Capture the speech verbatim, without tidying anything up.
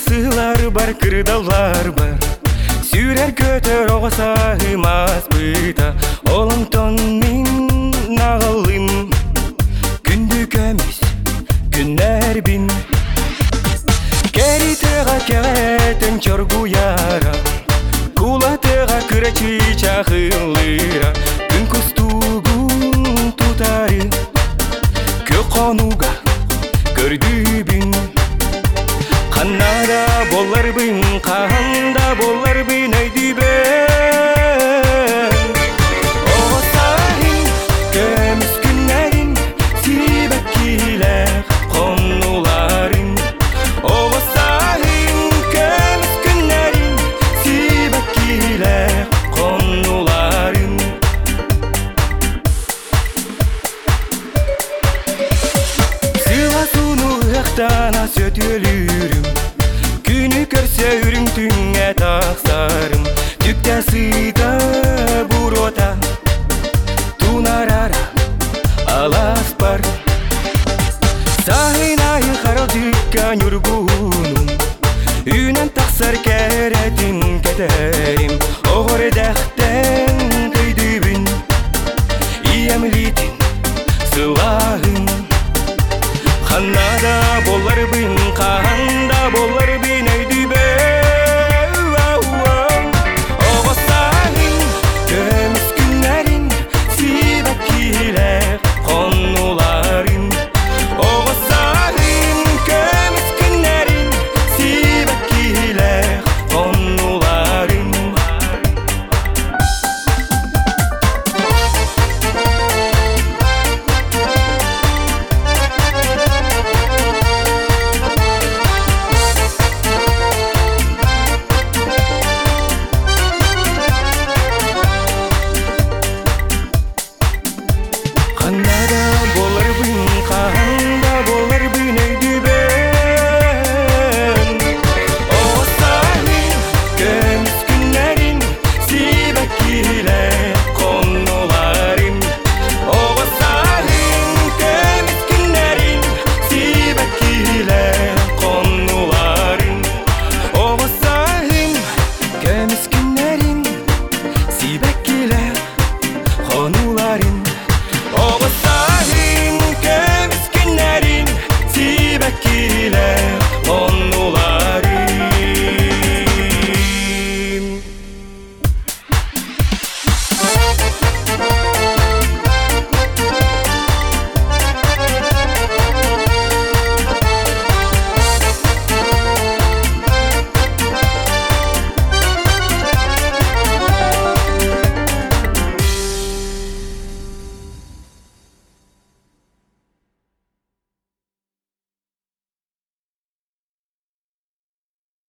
Сылар бар, кырдалар бар. Сүрер көтөр оғаса хымас быта. Олымтон мин нағылым. Күнді көміз, күннер бин. Керитыға кәғәтін чоргу яра. Кулатыға күрәчі чағылыра. Күн күстугун тутары. Көк қонуға көрді бин. Қаннада болар бин, қағанда болар бин өйді бін. Оғысайын көміз күннәрін, сибәк келер қонуларын. Оғысайын көміз күннәрін, сибәк келер қонуларын. Сыласуну ықтана сөтелірім. Күні көрсе үрің түңе тақсарым. Түкте сыйда бұрота, тунарара алас бар. Сағынайы қарал түккен үргунум. Үнен тақсар кәретін кетерім. Оғыр дәқті